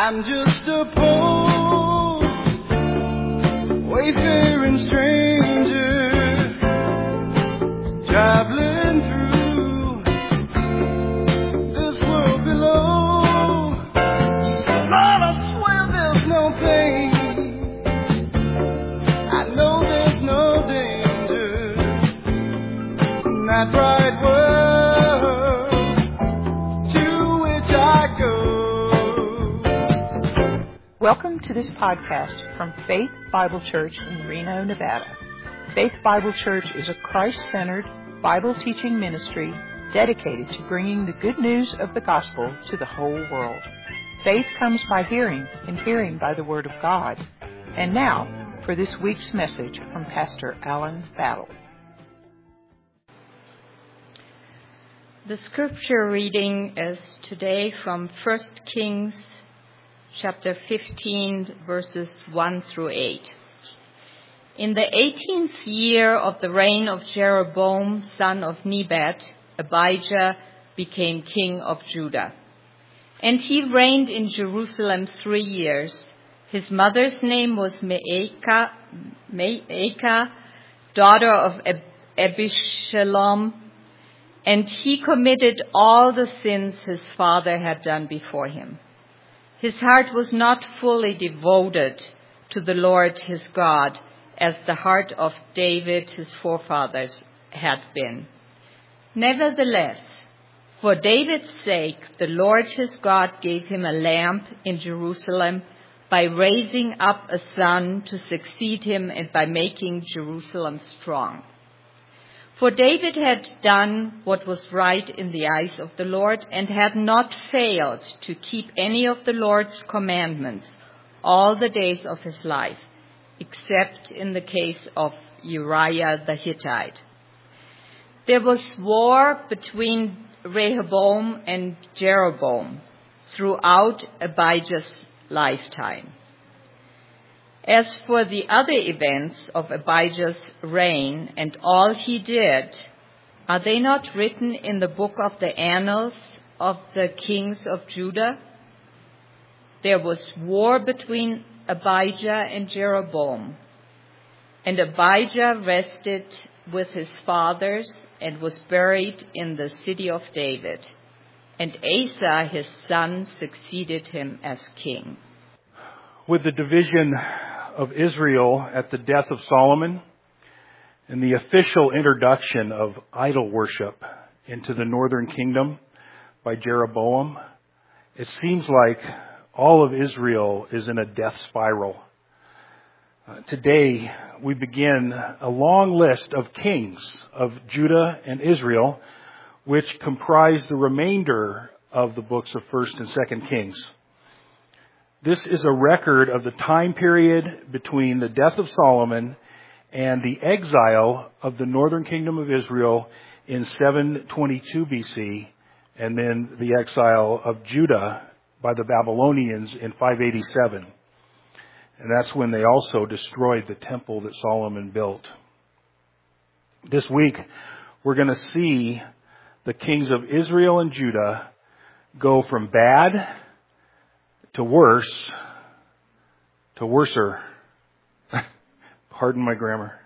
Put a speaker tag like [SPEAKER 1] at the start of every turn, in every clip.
[SPEAKER 1] I'm just a poor, wayfaring stranger, traveling through this world below. Lord, I swear there's no pain, I know there's no danger in that bright world to which I go.
[SPEAKER 2] Welcome to this podcast from Faith Bible Church in Reno, Nevada. Faith Bible Church is a Christ-centered, Bible-teaching ministry dedicated to bringing the good news of the gospel to the whole world. Faith comes by hearing, and hearing by the Word of God. And now, for this week's message from Pastor Alan Battle.
[SPEAKER 3] The scripture reading is today from 1 Kings chapter 15, verses 1 through 8. In the 18th year of the reign of Jeroboam, son of Nebat, Abijah became king of Judah. And he reigned in Jerusalem 3 years. His mother's name was Maacah, daughter of Abishalom, and he committed all the sins his father had done before him. His heart was not fully devoted to the Lord his God, as the heart of David his forefathers had been. Nevertheless, for David's sake, the Lord his God gave him a lamp in Jerusalem by raising up a son to succeed him and by making Jerusalem strong. For David had done what was right in the eyes of the Lord and had not failed to keep any of the Lord's commandments all the days of his life, except in the case of Uriah the Hittite. There was war between Rehoboam and Jeroboam throughout Abijah's lifetime. As for the other events of Abijah's reign and all he did, are they not written in the book of the annals of the kings of Judah? There was war between Abijah and Jeroboam, and Abijah rested with his fathers and was buried in the city of David, and Asa his son succeeded him as king.
[SPEAKER 4] With the division of Israel at the death of Solomon and the official introduction of idol worship into the northern kingdom by Jeroboam, it seems like all of Israel is in a death spiral. Today, we begin a long list of kings of Judah and Israel, which comprise the remainder of the books of 1st and 2nd Kings. This is a record of the time period between the death of Solomon and the exile of the northern kingdom of Israel in 722 BC, and then the exile of Judah by the Babylonians in 587. And that's when they also destroyed the temple that Solomon built. This week, we're going to see the kings of Israel and Judah go from bad to worse, to worser. Pardon my grammar.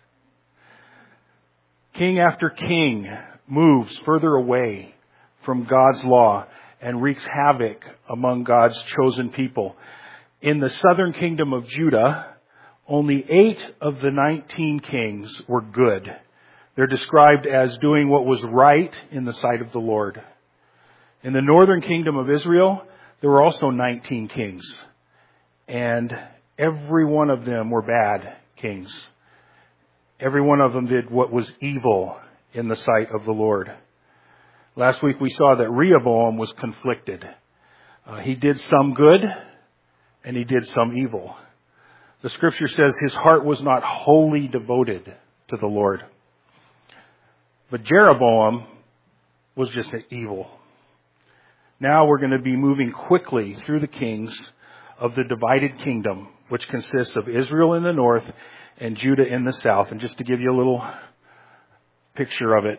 [SPEAKER 4] King after king moves further away from God's law and wreaks havoc among God's chosen people. In the southern kingdom of Judah, only 8 of the 19 kings were good. They're described as doing what was right in the sight of the Lord. In the northern kingdom of Israel, there were also 19 kings, and every one of them were bad kings. Every one of them did what was evil in the sight of the Lord. Last week we saw that Rehoboam was conflicted. He did some good, and he did some evil. The scripture says his heart was not wholly devoted to the Lord. But Jeroboam was just evil. Now we're going to be moving quickly through the kings of the divided kingdom, which consists of Israel in the north and Judah in the south. And just to give you a little picture of it,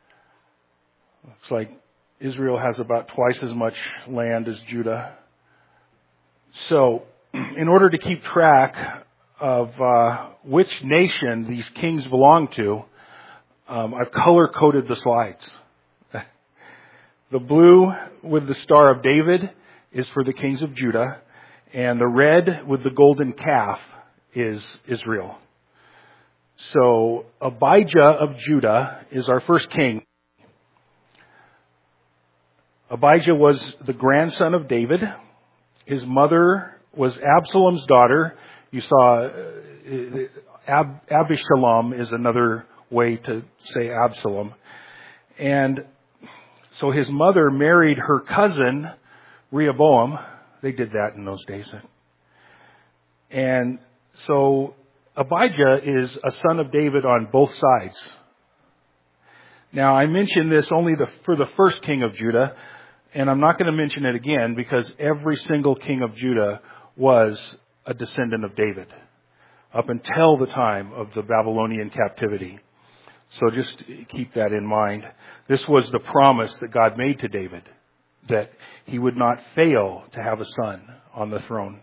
[SPEAKER 4] looks like Israel has about twice as much land as Judah. So, in order to keep track of which nation these kings belong to, I've color-coded the slides. The blue with the Star of David is for the kings of Judah, and the red with the golden calf is Israel. So Abijah of Judah is our first king. Abijah was the grandson of David. His mother was Absalom's daughter. You saw Abishalom is another way to say Absalom. And so his mother married her cousin Rehoboam. They did that in those days. And so Abijah is a son of David on both sides. Now, I mention this only for the first king of Judah, and I'm not going to mention it again because every single king of Judah was a descendant of David up until the time of the Babylonian captivity. So just keep that in mind. This was the promise that God made to David, that he would not fail to have a son on the throne.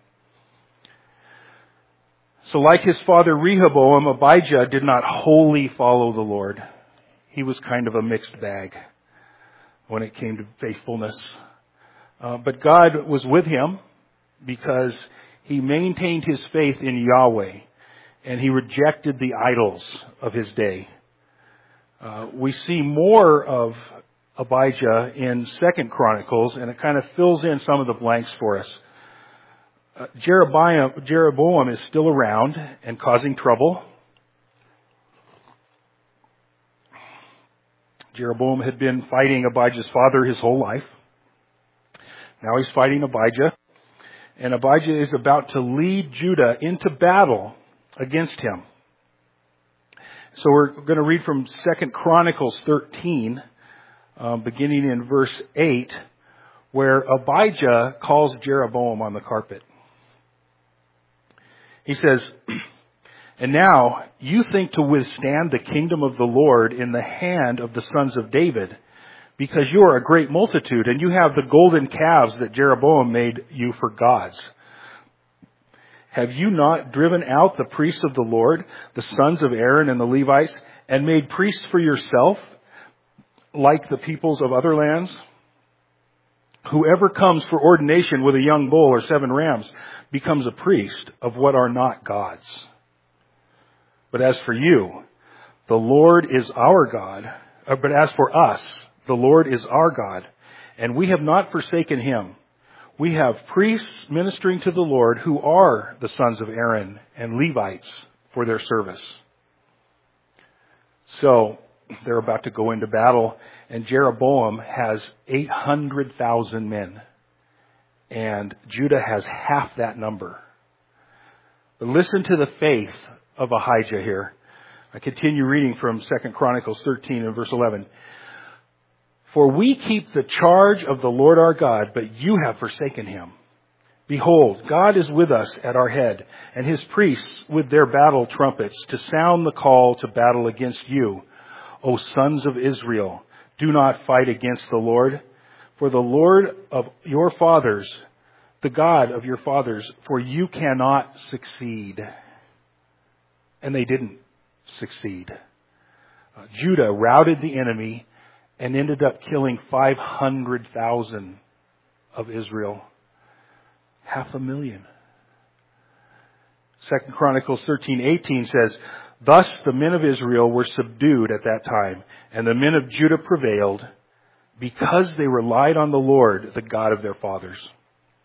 [SPEAKER 4] So like his father Rehoboam, Abijah did not wholly follow the Lord. He was kind of a mixed bag when it came to faithfulness. But God was with him because he maintained his faith in Yahweh and he rejected the idols of his day. We see more of Abijah in 2 Chronicles, and it kind of fills in some of the blanks for us. Jeroboam is still around and causing trouble. Jeroboam had been fighting Abijah's father his whole life. Now he's fighting Abijah. And Abijah is about to lead Judah into battle against him. So we're going to read from 2 Chronicles 13, beginning in verse 8, where Abijah calls Jeroboam on the carpet. He says, "And now you think to withstand the kingdom of the Lord in the hand of the sons of David, because you are a great multitude, and you have the golden calves that Jeroboam made you for gods. Have you not driven out the priests of the Lord, the sons of Aaron and the Levites, and made priests for yourself, like the peoples of other lands? Whoever comes for ordination with a young bull or 7 rams becomes a priest of what are not gods. But as for you, the Lord is our God. But as for us, the Lord is our God, and we have not forsaken him. We have priests ministering to the Lord who are the sons of Aaron and Levites for their service." So they're about to go into battle, and Jeroboam has 800,000 men, and Judah has half that number. But listen to the faith of Ahijah here. I continue reading from 2 Chronicles 13 and verse 11. "For we keep the charge of the Lord our God, but you have forsaken him. Behold, God is with us at our head, and his priests with their battle trumpets to sound the call to battle against you. O sons of Israel, do not fight against the Lord. For the Lord of your fathers, the God of your fathers, for you cannot succeed." And they didn't succeed. Judah routed the enemy and ended up killing 500,000 of Israel. 500,000. 2 Chronicles 13:18 says, "Thus the men of Israel were subdued at that time, and the men of Judah prevailed, because they relied on the Lord, the God of their fathers."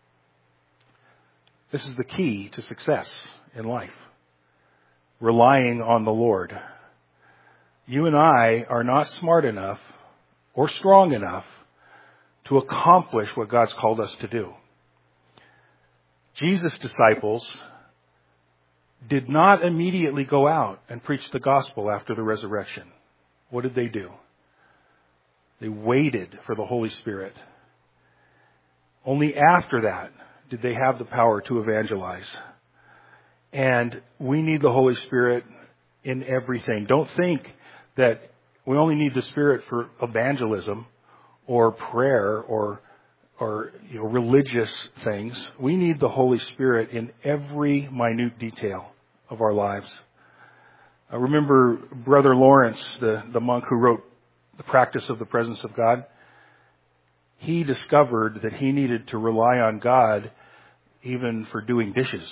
[SPEAKER 4] This is the key to success in life. Relying on the Lord. You and I are not smart enough or strong enough to accomplish what God's called us to do. Jesus' disciples did not immediately go out and preach the gospel after the resurrection. What did they do? They waited for the Holy Spirit. Only after that did they have the power to evangelize. And we need the Holy Spirit in everything. Don't think that we only need the Spirit for evangelism or prayer or or religious things. We need the Holy Spirit in every minute detail of our lives. I remember Brother Lawrence, the monk who wrote The Practice of the Presence of God. He discovered that he needed to rely on God even for doing dishes.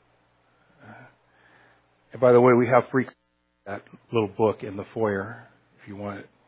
[SPEAKER 4] And by the way, we have free that little book in the foyer if you want it.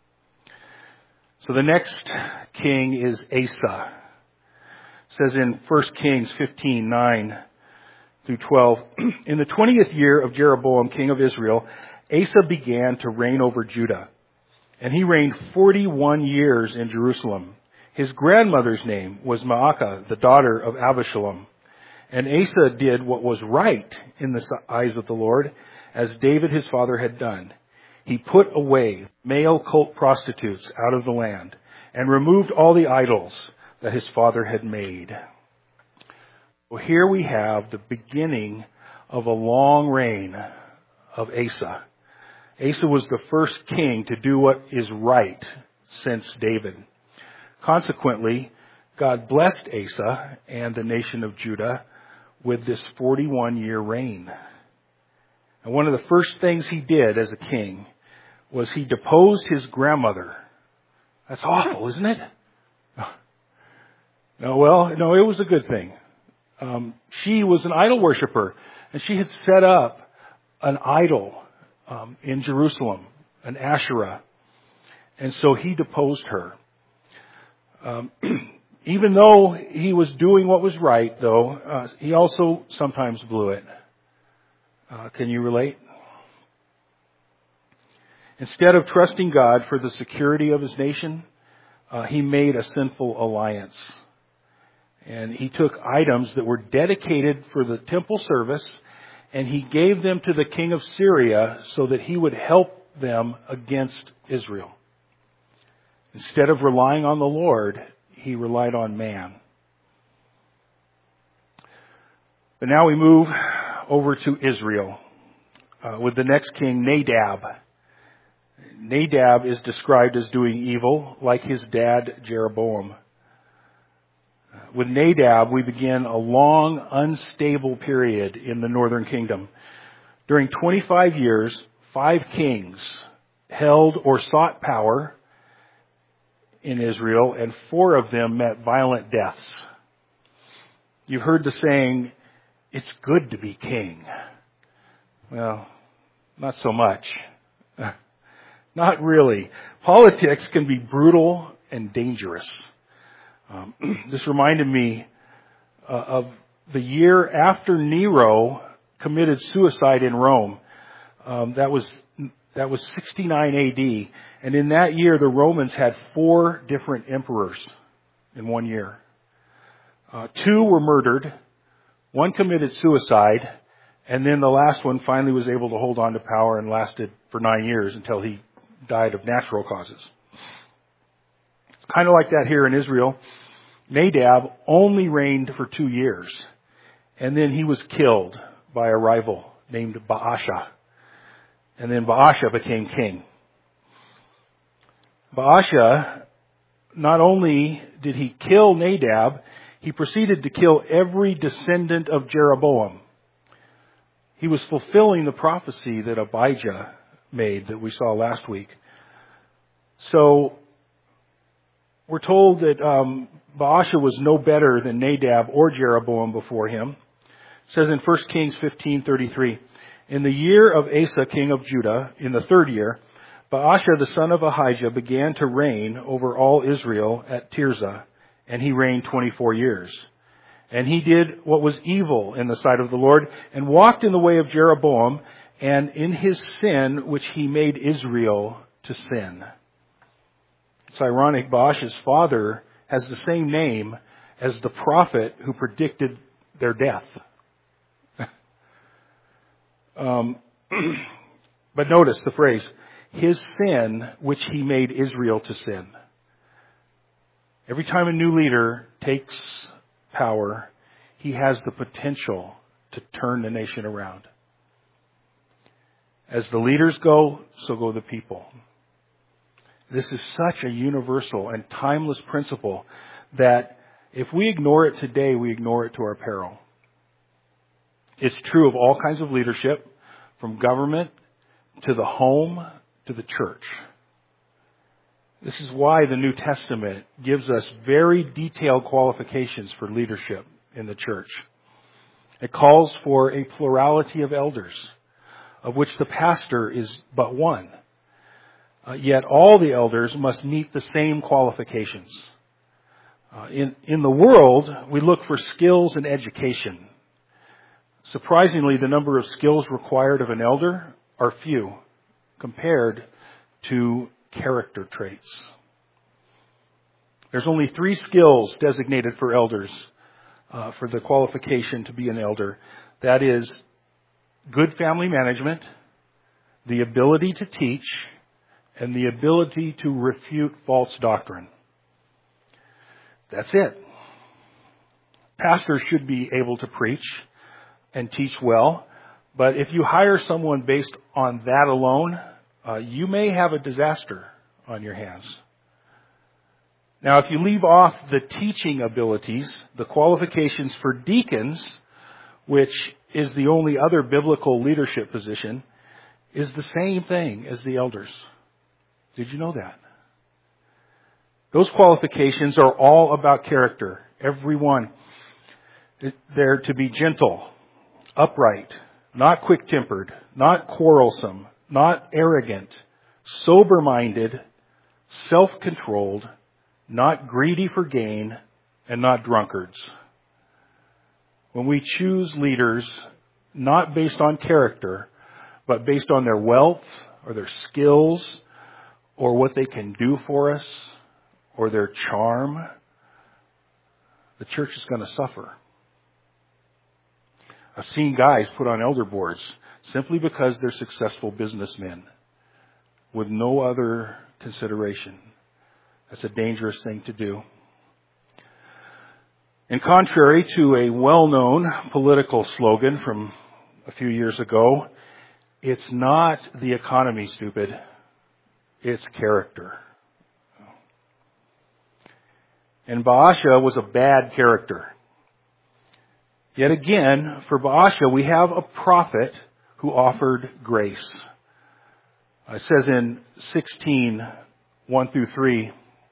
[SPEAKER 4] So the next king is Asa. It says in 1 Kings 15:9 through 12, in the 20th year of Jeroboam, king of Israel, Asa began to reign over Judah. And he reigned 41 years in Jerusalem. His grandmother's name was Maacah, the daughter of Abishalom. And Asa did what was right in the eyes of the Lord, as David his father had done. He put away male cult prostitutes out of the land and removed all the idols that his father had made. Well, here we have the beginning of a long reign of Asa. Asa was the first king to do what is right since David. Consequently, God blessed Asa and the nation of Judah with this 41-year reign. And one of the first things he did as a king was he deposed his grandmother. That's awful, isn't it? No, it was a good thing. She was an idol worshiper, and she had set up an idol in Jerusalem, an Asherah. And so he deposed her. Even though he was doing what was right, though, he also sometimes blew it. Can you relate? Instead of trusting God for the security of his nation, he made a sinful alliance. And he took items that were dedicated for the temple service, and he gave them to the king of Syria so that he would help them against Israel. Instead of relying on the Lord, he relied on man. But now we move over to Israel with the next king, Nadab. Nadab is described as doing evil like his dad, Jeroboam. With Nadab, we begin a long, unstable period in the northern kingdom. During 25 years, 5 kings held or sought power in Israel, and 4 of them met violent deaths. You've heard the saying, it's good to be king. Well, not so much. Not really. Politics can be brutal and dangerous. This reminded me of the year after Nero committed suicide in Rome. That was 69 AD. And in that year, the Romans had 4 different emperors in one year. 2 were murdered. 1 committed suicide. And then the last one finally was able to hold on to power and lasted for 9 years until he died of natural causes. It's kind of like that here in Israel. Nadab only reigned for 2 years. And then he was killed by a rival named Baasha. And then Baasha became king. Baasha, not only did he kill Nadab, he proceeded to kill every descendant of Jeroboam. He was fulfilling the prophecy that Abijah made that we saw last week. So we're told that Baasha was no better than Nadab or Jeroboam before him. It says in 1 Kings 15:33, in the year of Asa, king of Judah, in the 3rd year, Baasha, the son of Ahijah, began to reign over all Israel at Tirzah, and he reigned 24 years. And he did what was evil in the sight of the Lord, and walked in the way of Jeroboam, and in his sin, which he made Israel to sin. It's ironic, Baasha's father has the same name as the prophet who predicted their death. But notice the phrase, his sin, which he made Israel to sin. Every time a new leader takes power, he has the potential to turn the nation around. As the leaders go, so go the people. This is such a universal and timeless principle that if we ignore it today, we ignore it to our peril. It's true of all kinds of leadership, from government to the home to the church. This is why the New Testament gives us very detailed qualifications for leadership in the church. It calls for a plurality of elders, of which the pastor is but one. Yet all the elders must meet the same qualifications. In the world, we look for skills and education. Surprisingly, the number of skills required of an elder are few compared to character traits. There's only 3 skills designated for elders, for the qualification to be an elder. That is good family management, the ability to teach, and the ability to refute false doctrine. That's it. Pastors should be able to preach and teach well, but if you hire someone based on that alone, you may have a disaster on your hands. Now, if you leave off the teaching abilities, the qualifications for deacons, which is the only other biblical leadership position, is the same thing as the elders. Did you know that? Those qualifications are all about character. Every one. They're to be gentle, upright, not quick-tempered, not quarrelsome, not arrogant, sober-minded, self-controlled, not greedy for gain, and not drunkards. When we choose leaders, not based on character, but based on their wealth or their skills or what they can do for us or their charm, the church is going to suffer. I've seen guys put on elder boards simply because they're successful businessmen with no other consideration. That's a dangerous thing to do. And contrary to a well-known political slogan from a few years ago, it's not the economy, stupid. It's character. And Baasha was a bad character. Yet again, for Baasha, we have a prophet who offered grace. It says in 16:1-3,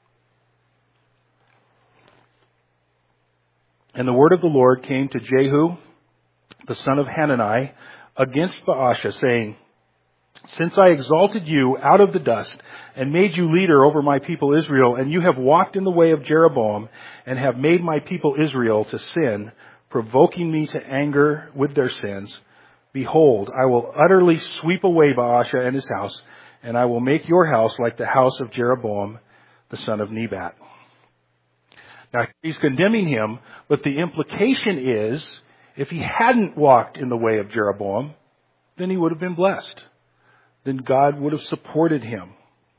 [SPEAKER 4] "And the word of the Lord came to Jehu, the son of Hanani, against Baasha, saying, Since I exalted you out of the dust and made you leader over my people Israel, and you have walked in the way of Jeroboam and have made my people Israel to sin, provoking me to anger with their sins, behold, I will utterly sweep away Baasha and his house, and I will make your house like the house of Jeroboam, the son of Nebat." Now, he's condemning him, but the implication is, if he hadn't walked in the way of Jeroboam, then he would have been blessed. Then God would have supported him.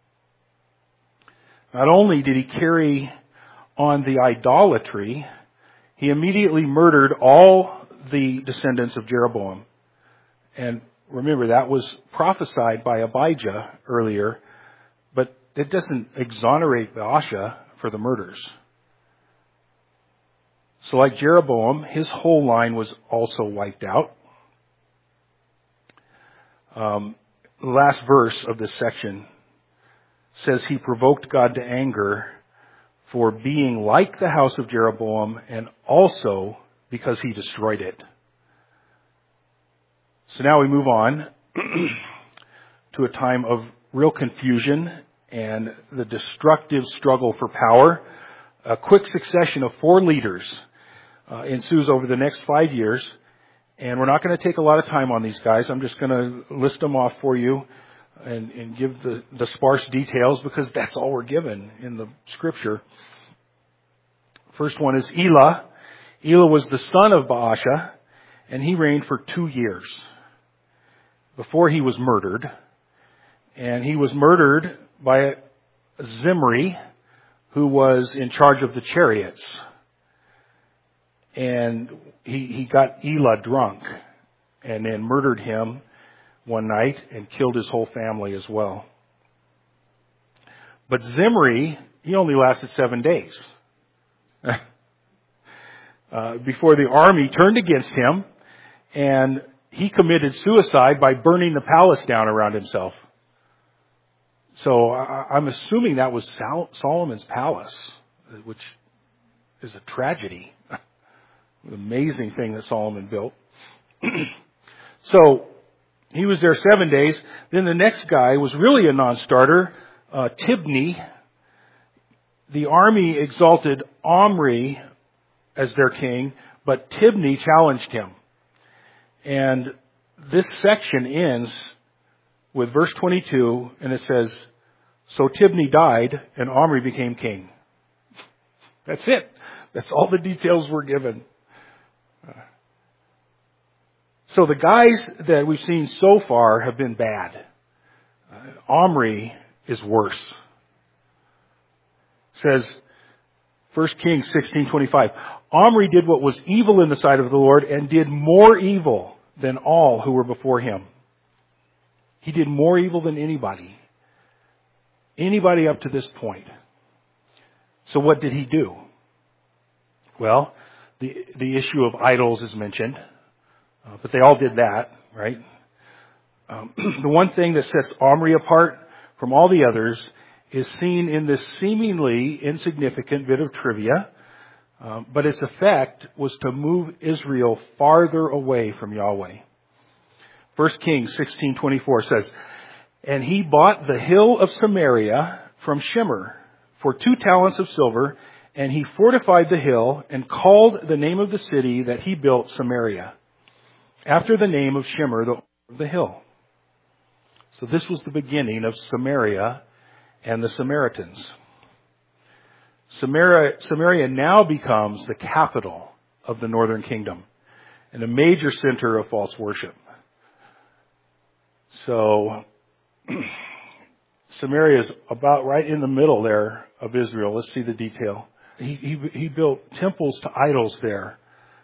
[SPEAKER 4] Not only did he carry on the idolatry, he immediately murdered all the descendants of Jeroboam. And remember, that was prophesied by Abijah earlier, but it doesn't exonerate Baasha for the murders. So like Jeroboam, his whole line was also wiped out. The last verse of this section says he provoked God to anger for being like the house of Jeroboam and also because he destroyed it. So now we move on to a time of real confusion and the destructive struggle for power. A quick succession of 4 leaders ensues over the next 5 years. And we're not going to take a lot of time on these guys. I'm just going to list them off for you and give the sparse details because that's all we're given in the scripture. First one is Elah. Elah was the son of Baasha, and he reigned for 2 years before he was murdered. And he was murdered by Zimri, who was in charge of the chariots. And he got Elah drunk and then murdered him one night and killed his whole family as well. But Zimri, he only lasted 7 days. before the army turned against him, and he committed suicide by burning the palace down around himself. So I'm assuming that was Solomon's palace, which is a tragedy. An amazing thing that Solomon built. So he was there 7 days. Then the next guy was really a non-starter, Tibni. The army exalted Omri as their king, but Tibni challenged him. And this section ends with verse 22, and it says, "So Tibni died, and Omri became king." That's it. That's all the details we're given. So the guys that we've seen so far have been bad. Omri is worse. It says, 1 Kings 16:25, "Omri did what was evil in the sight of the Lord and did more evil than all who were before him." He did more evil than anybody. Anybody up to this point. So what did he do? Well, the issue of idols is mentioned. But they all did that, right? The one thing that sets Omri apart from all the others is seen in this seemingly insignificant bit of trivia. But its effect was to move Israel farther away from Yahweh. 1 Kings 16:24 says, "And he bought the hill of Samaria from Shimmer for 2 talents of silver, and he fortified the hill and called the name of the city that he built Samaria, after the name of Shimmer, the hill." So this was the beginning of Samaria and the Samaritans. Samaria now becomes the capital of the northern kingdom and a major center of false worship. So Samaria is about right in the middle there of Israel. Let's see the detail. He built temples to idols there.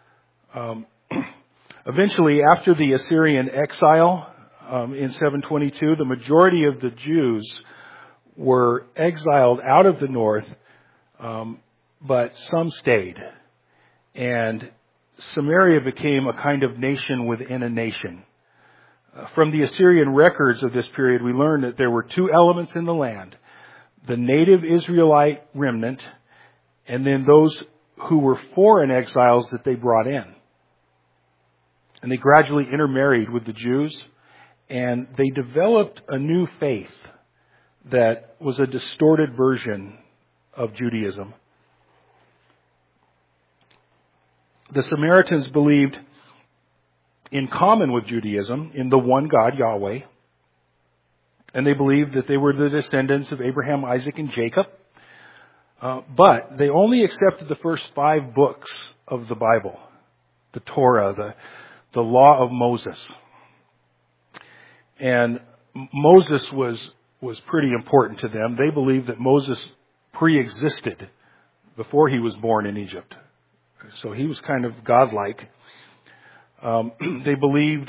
[SPEAKER 4] Eventually, after the Assyrian exile in 722, the majority of the Jews were exiled out of the north, but some stayed. And Samaria became a kind of nation within a nation. From the Assyrian records of this period, we learn that there were 2 elements in the land: the native Israelite remnant, and then those who were foreign exiles that they brought in. And they gradually intermarried with the Jews, and they developed a new faith that was a distorted version of Judaism. The Samaritans believed, in common with Judaism, in the one God, Yahweh. And they believed that they were the descendants of Abraham, Isaac, and Jacob. But they only accepted the first 5 books of the Bible, the Torah, the law of Moses. And Moses was pretty important to them. They believed that Moses pre-existed before he was born in Egypt. So he was kind of godlike. They believed,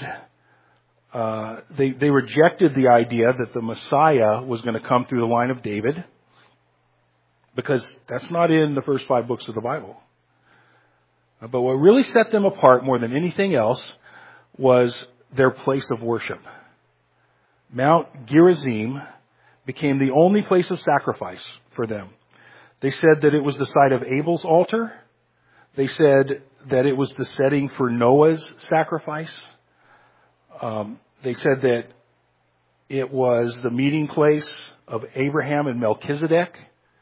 [SPEAKER 4] they rejected the idea that the Messiah was going to come through the line of David, because that's not in the first 5 books of the Bible. But what really set them apart more than anything else was their place of worship. Mount Gerizim became the only place of sacrifice for them. They said that it was the site of Abel's altar. They said that it was the setting for Noah's sacrifice. They said that it was the meeting place of Abraham and Melchizedek,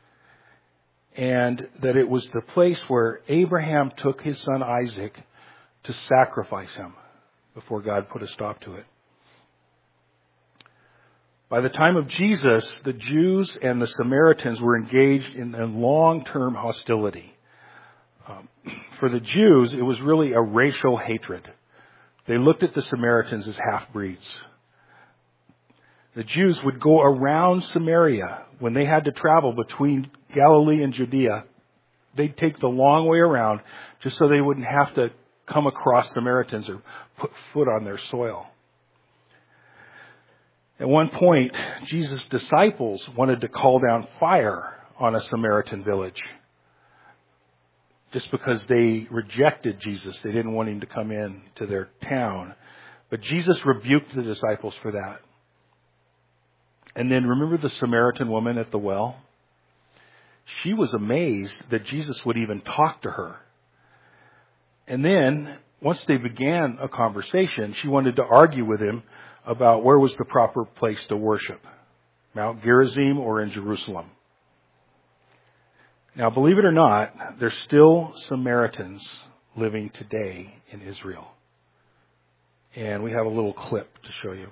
[SPEAKER 4] and that it was the place where Abraham took his son Isaac to sacrifice him before God put a stop to it. By the time of Jesus, the Jews and the Samaritans were engaged in a long-term hostility. For the Jews, it was really a racial hatred. They looked at the Samaritans as half-breeds. The Jews would go around Samaria when they had to travel between Galilee and Judea. They'd take the long way around just so they wouldn't have to come across Samaritans or put foot on their soil. At one point, Jesus' disciples wanted to call down fire on a Samaritan village. just because they rejected Jesus. They didn't want him to come in to their town. But Jesus rebuked the disciples for that. And then remember the Samaritan woman at the well? She was amazed that Jesus would even talk to her. And then, once they began a conversation, she wanted to argue with him about where was the proper place to worship, Mount Gerizim or in Jerusalem. Now, believe it or not, there's still Samaritans living today in Israel. And we have a little clip to show you.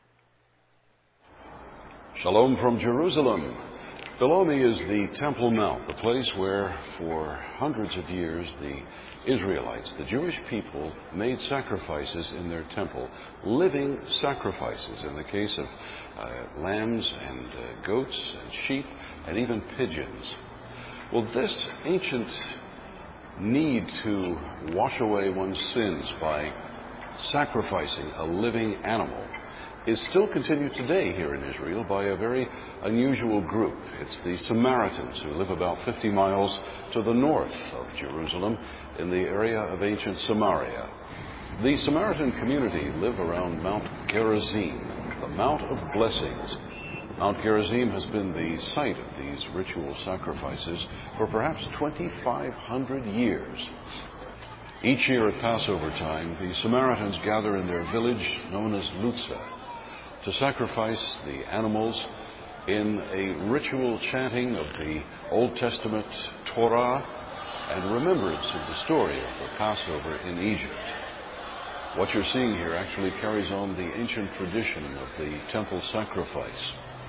[SPEAKER 5] Shalom from Jerusalem. Below me is the Temple Mount, the place where for hundreds of years the Israelites, the Jewish people, made sacrifices in their temple, living sacrifices in the case of lambs and goats and sheep and even pigeons. Well, this ancient need to wash away one's sins by sacrificing a living animal is still continued today here in Israel by a very unusual group. It's the Samaritans, who live about 50 miles to the north of Jerusalem in the area of ancient Samaria. The Samaritan community live around Mount Gerizim, the Mount of Blessings. Mount Gerizim has been the site of these ritual sacrifices for perhaps 2,500 years. Each year at Passover time, the Samaritans gather in their village known as Lutzah to sacrifice the animals in a ritual chanting of the Old Testament Torah and remembrance of the story of the Passover in Egypt. What you're seeing here actually carries on the ancient tradition of the temple sacrifice.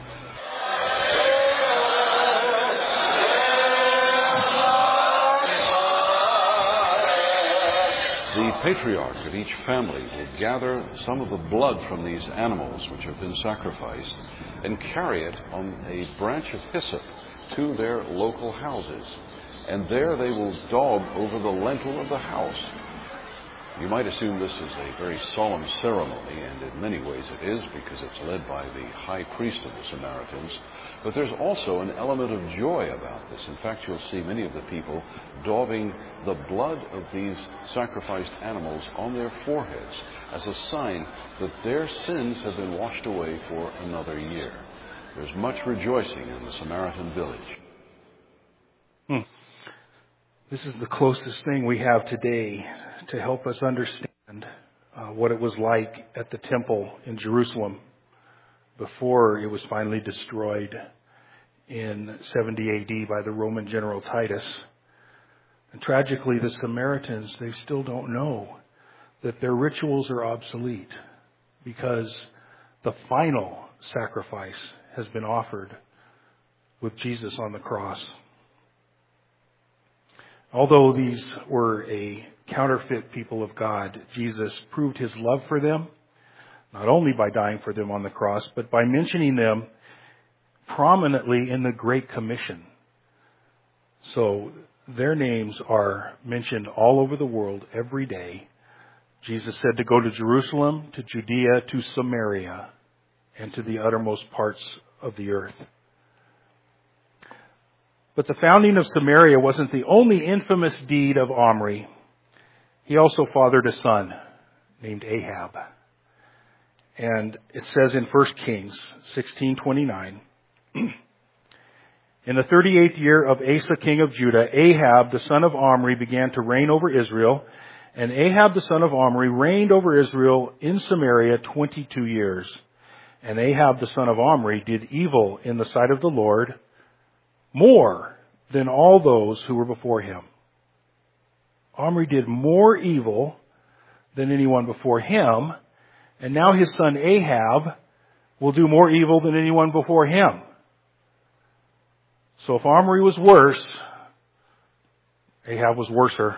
[SPEAKER 5] The patriarch of each family will gather some of the blood from these animals which have been sacrificed and carry it on a branch of hyssop to their local houses. And there they will daub over the lintel of the house. You might assume this is a very solemn ceremony, and in many ways it is, because it's led by the high priest of the Samaritans. But there's also an element of joy about this. In fact, you'll see many of the people daubing the blood of these sacrificed animals on their foreheads as a sign that their sins have been washed away for another year. There's much rejoicing in the Samaritan village.
[SPEAKER 4] This is the closest thing we have today to help us understand what it was like at the temple in Jerusalem before it was finally destroyed in 70 AD by the Roman general Titus. And tragically, the Samaritans, they still don't know that their rituals are obsolete because the final sacrifice has been offered with Jesus on the cross. Although these were a counterfeit people of God, Jesus proved his love for them, not only by dying for them on the cross, but by mentioning them prominently in the Great Commission. So their names are mentioned all over the world every day. Jesus said to go to Jerusalem, to Judea, to Samaria, and to the uttermost parts of the earth. But the founding of Samaria wasn't the only infamous deed of Omri. He also fathered a son named Ahab. And it says in 1 Kings 16:29, in the 38th year of Asa king of Judah, Ahab the son of Omri began to reign over Israel. And Ahab the son of Omri reigned over Israel in Samaria 22 years. And Ahab the son of Omri did evil in the sight of the Lord, more than all those who were before him. Omri did more evil than anyone before him, and now his son Ahab will do more evil than anyone before him. So if Omri was worse, Ahab was worser.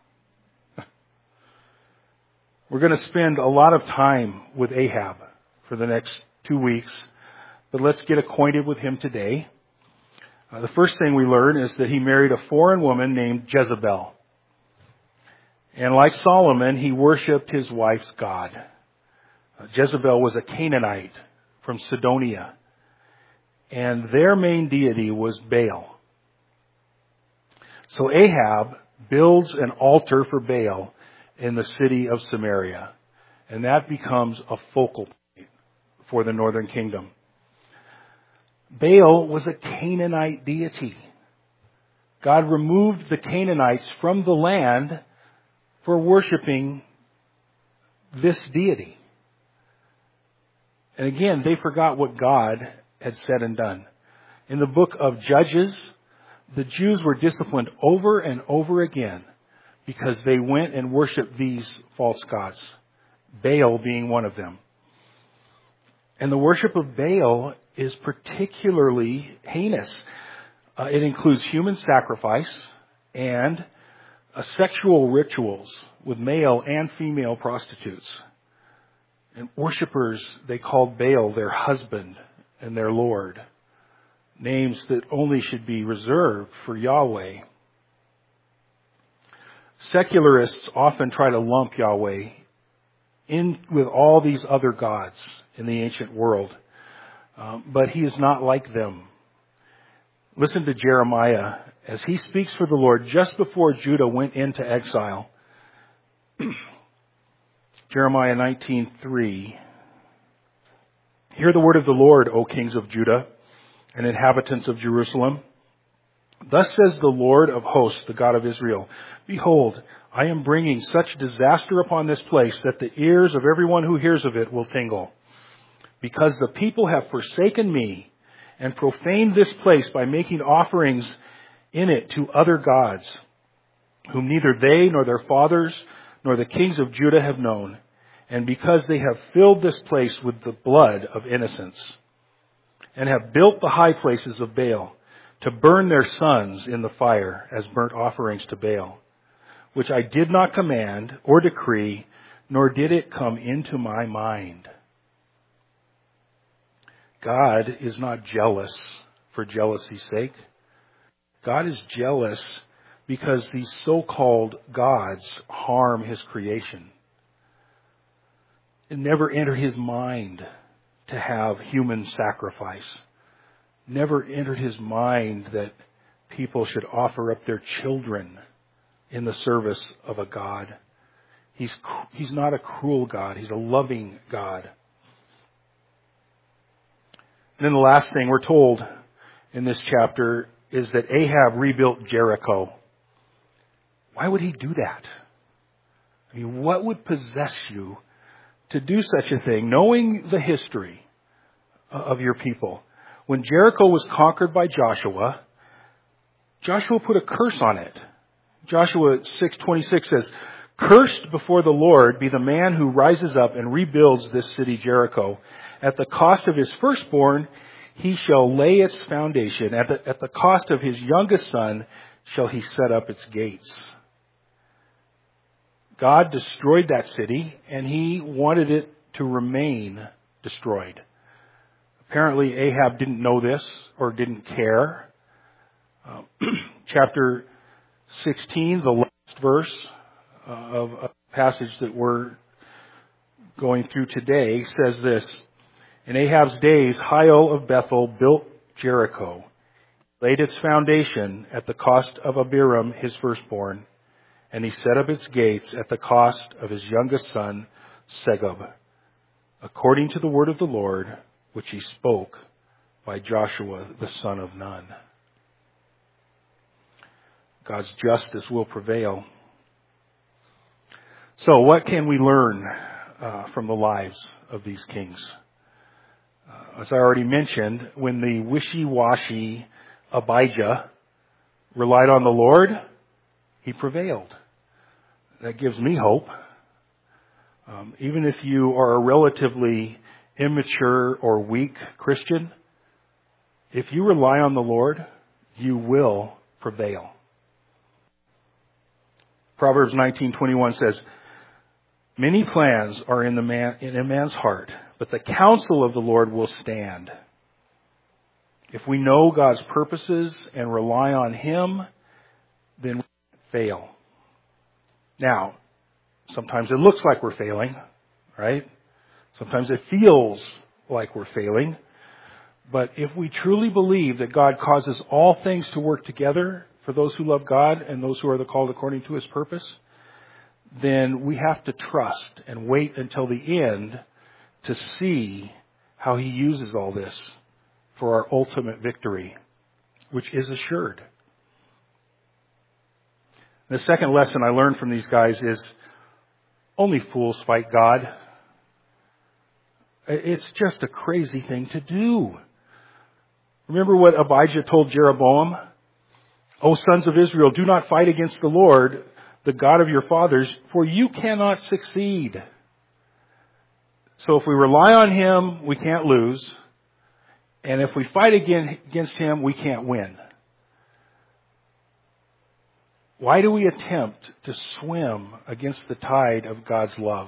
[SPEAKER 4] We're going to spend a lot of time with Ahab for the next 2 weeks, but let's get acquainted with him today. The first thing we learn is that he married a foreign woman named Jezebel. And like Solomon, he worshipped his wife's god. Jezebel was a Canaanite from Sidonia, and their main deity was Baal. So Ahab builds an altar for Baal in the city of Samaria. And that becomes a focal point for the northern kingdom. Baal was a Canaanite deity. God removed the Canaanites from the land for worshiping this deity. And again, they forgot what God had said and done. In the book of Judges, the Jews were disciplined over and over again because they went and worshiped these false gods, Baal being one of them. And the worship of Baal is particularly heinous. It includes human sacrifice and sexual rituals with male and female prostitutes. And worshipers, they called Baal their husband and their Lord, names that only should be reserved for Yahweh. Secularists often try to lump Yahweh in with all these other gods in the ancient world, but he is not like them. Listen to Jeremiah as he speaks for the Lord just before Judah went into exile. Jeremiah 19:3. Hear the word of the Lord, O kings of Judah and inhabitants of Jerusalem. Thus says the Lord of hosts, the God of Israel, behold, I am bringing such disaster upon this place that the ears of everyone who hears of it will tingle. Because the people have forsaken me and profaned this place by making offerings in it to other gods, whom neither they nor their fathers nor the kings of Judah have known, and because they have filled this place with the blood of innocents, and have built the high places of Baal, to burn their sons in the fire as burnt offerings to Baal, which I did not command or decree, nor did it come into my mind. God is not jealous for jealousy's sake. God is jealous because these so-called gods harm his creation. It never entered his mind to have human sacrifice. Never entered his mind that people should offer up their children in the service of a God. He's not a cruel God. He's a loving God. And then the last thing we're told in this chapter is that Ahab rebuilt Jericho. Why would he do that? I mean, what would possess you to do such a thing, knowing the history of your people? When Jericho was conquered by Joshua, Joshua put a curse on it. Joshua 6:26 says, "Cursed before the Lord be the man who rises up and rebuilds this city Jericho. At the cost of his firstborn, he shall lay its foundation. At the cost of his youngest son shall he set up its gates." God destroyed that city, and he wanted it to remain destroyed. Apparently, Ahab didn't know this or didn't care. Chapter 16, the last verse of a passage that we're going through today, says this: "In Ahab's days, Hiel of Bethel built Jericho, laid its foundation at the cost of Abiram, his firstborn, and he set up its gates at the cost of his youngest son, Segub, according to the word of the Lord, which he spoke by Joshua the son of Nun." God's justice will prevail. So what can we learn from the lives of these kings? As I already mentioned, when the wishy-washy Abijah relied on the Lord, he prevailed. That gives me hope. Even if you are a relatively immature or weak Christian, if you rely on the Lord, you will prevail. Proverbs 19:21 says, "Many plans are in a man's heart, but the counsel of the Lord will stand." If we know God's purposes and rely on him, then we fail. Now, sometimes it looks like we're failing, right? Sometimes it feels like we're failing. But if we truly believe that God causes all things to work together for those who love God and those who are called according to His purpose, then we have to trust and wait until the end to see how He uses all this for our ultimate victory, which is assured. The second lesson I learned from these guys is only fools fight God. It's just a crazy thing to do. Remember what Abijah told Jeroboam? O sons of Israel, do not fight against the Lord, the God of your fathers, for you cannot succeed. So if we rely on Him, we can't lose. And if we fight against Him, we can't win. Why do we attempt to swim against the tide of God's love?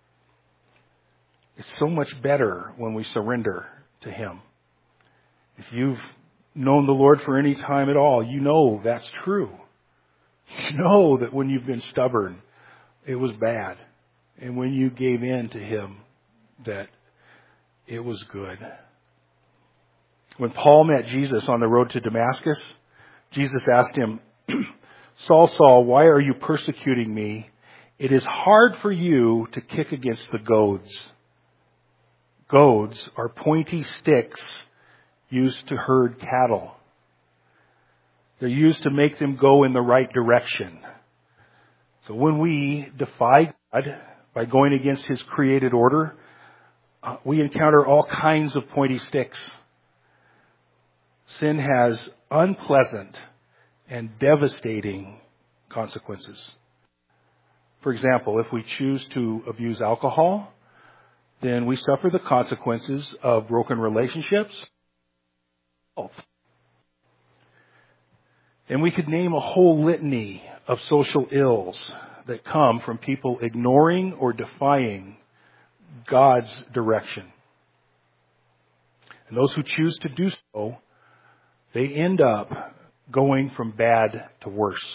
[SPEAKER 4] It's so much better when we surrender to Him. If you've known the Lord for any time at all, you know that's true. You know that when you've been stubborn, it was bad. And when you gave in to Him, that it was good. When Paul met Jesus on the road to Damascus, Jesus asked him, Saul, Saul, why are you persecuting me? It is hard for you to kick against the goads. Goads are pointy sticks used to herd cattle. They're used to make them go in the right direction. So when we defy God by going against His created order, we encounter all kinds of pointy sticks. Sin has unpleasant and devastating consequences. For example, if we choose to abuse alcohol, then we suffer the consequences of broken relationships. And we could name a whole litany of social ills that come from people ignoring or defying God's direction. And those who choose to do so, they end up going from bad to worse.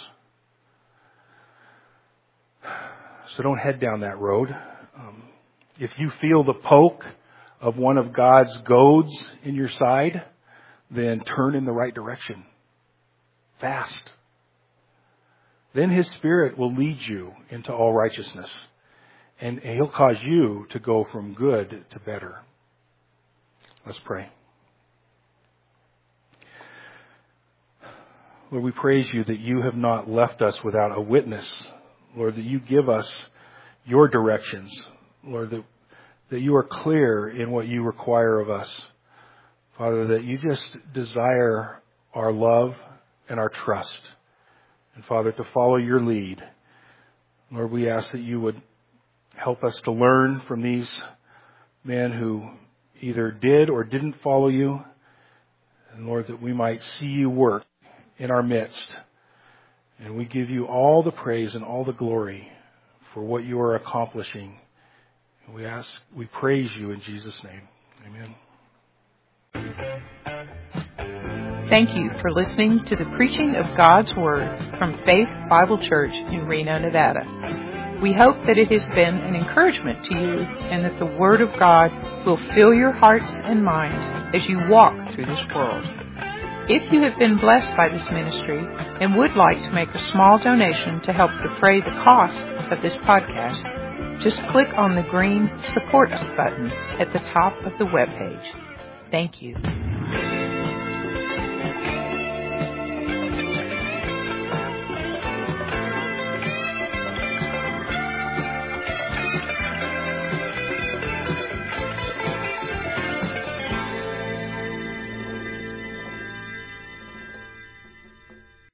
[SPEAKER 4] So don't head down that road. If you feel the poke of one of God's goads in your side, then turn in the right direction. Fast. Then His Spirit will lead you into all righteousness. And He'll cause you to go from good to better. Let's pray. Lord, we praise You that You have not left us without a witness. Lord, that You give us Your directions. Lord, that You are clear in what You require of us. Father, that You just desire our love and our trust. And Father, to follow Your lead. Lord, we ask that You would help us to learn from these men who either did or didn't follow You. And Lord, that we might see You work in our midst. And we give You all the praise and all the glory for what You are accomplishing. And we praise You in Jesus' name. Amen.
[SPEAKER 2] Thank you for listening to the preaching of God's Word from Faith Bible Church in Reno, Nevada. We hope that it has been an encouragement to you and that the Word of God will fill your hearts and minds as you walk through this world. If you have been blessed by this ministry and would like to make a small donation to help defray the cost of this podcast, just click on the green Support Us button at the top of the webpage. Thank you.